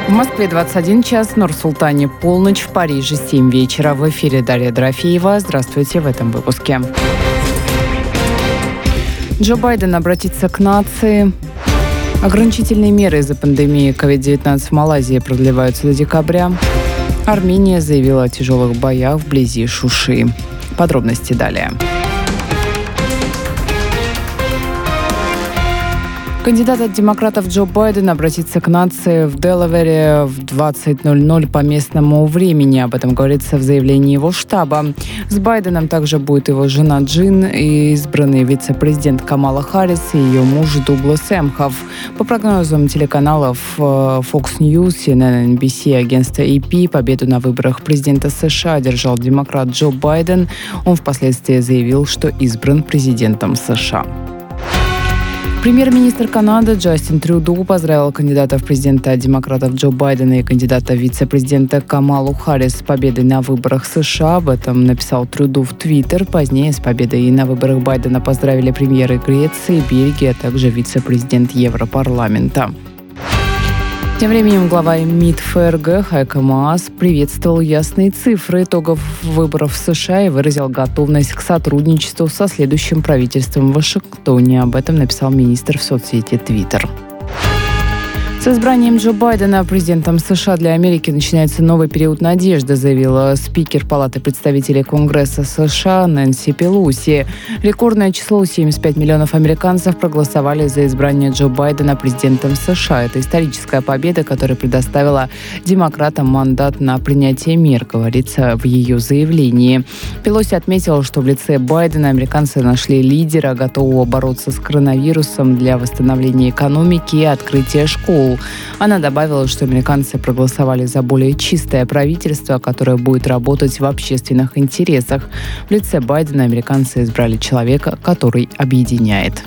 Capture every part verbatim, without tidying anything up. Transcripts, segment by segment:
В Москве двадцать один час, в Нур-Султане полночь, в Париже семь вечера. В эфире Дарья Дорофеева. Здравствуйте в этом выпуске. Джо Байден обратится к нации. Ограничительные меры из-за пандемии ковид девятнадцать в Малайзии продлеваются до декабря. Армения заявила о тяжелых боях вблизи Шуши. Подробности далее. Кандидат от демократов Джо Байден обратится к нации в Делавере в двадцать ноль ноль по местному времени. Об этом говорится в заявлении его штаба. С Байденом также будет его жена Джин и избранный вице-президент Камала Харрис и ее муж Дуглас Эмхов. По прогнозам телеканалов Fox News, си эн эн, эн би си и агентства эй пи, победу на выборах президента США одержал демократ Джо Байден. Он впоследствии заявил, что избран президентом США. Премьер-министр Канады Джастин Трюдо поздравил кандидата в президенты от демократов Джо Байдена и кандидата в вице-президента Камалу Харрис с победой на выборах США. Об этом написал Трюдо в Твиттер. Позднее с победой и на выборах Байдена поздравили премьеры Греции, Бельгии, а также вице-президент Европарламента. Тем временем глава МИД ФРГ Хайко Маас приветствовал ясные цифры итогов выборов в США и выразил готовность к сотрудничеству со следующим правительством в Вашингтоне. Об этом написал министр в соцсети Твиттер. С избранием Джо Байдена президентом США для Америки начинается новый период надежды, заявила спикер Палаты представителей Конгресса США Нэнси Пелоси. Рекордное число семьдесят пять миллионов американцев проголосовали за избрание Джо Байдена президентом США. Это историческая победа, которая предоставила демократам мандат на принятие мер, говорится в ее заявлении. Пелоси отметила, что в лице Байдена американцы нашли лидера, готового бороться с коронавирусом для восстановления экономики и открытия школ. Она добавила, что американцы проголосовали за более чистое правительство, которое будет работать в общественных интересах. В лице Байдена американцы избрали человека, который объединяет.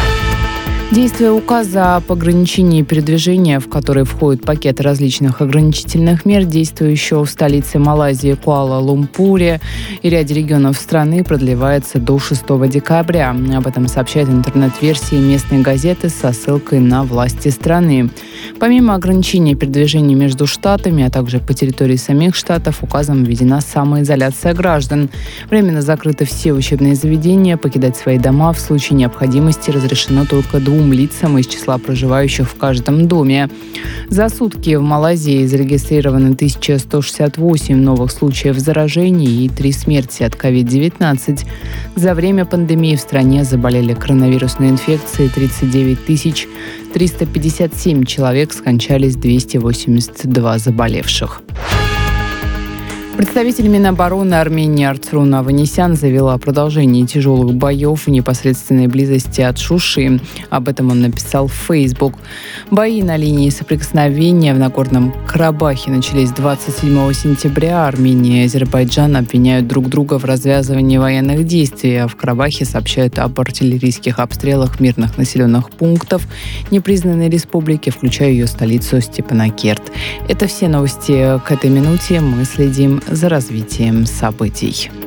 Действие указа об ограничении передвижения, в который входит пакет различных ограничительных мер, действующего в столице Малайзии Куала-Лумпуре и ряде регионов страны, продлевается до шестого декабря. Об этом сообщает интернет-версия местной газеты со ссылкой на власти страны. Помимо ограничения передвижения между штатами, а также по территории самих штатов, указом введена самоизоляция граждан. Временно закрыты все учебные заведения, покидать свои дома в случае необходимости разрешено только двум лицам из числа проживающих в каждом доме. За сутки в Малайзии зарегистрировано тысяча сто шестьдесят восемь новых случаев заражений и три смерти от ковид девятнадцать. За время пандемии в стране заболели коронавирусной инфекцией тридцать девять тысяч триста пятьдесят семь человек, скончались двести восемьдесят два заболевших. Представитель Минобороны Армении Арцрун Аванесян заявила о продолжении тяжелых боев в непосредственной близости от Шуши. Об этом он написал в Facebook. Бои на линии соприкосновения в Нагорном Карабахе начались двадцать седьмого сентября. Армения и Азербайджан обвиняют друг друга в развязывании военных действий, а в Карабахе сообщают об артиллерийских обстрелах мирных населенных пунктов непризнанной республики, включая ее столицу Степанакерт. Это все новости к этой минуте. Мы следим за развитием событий.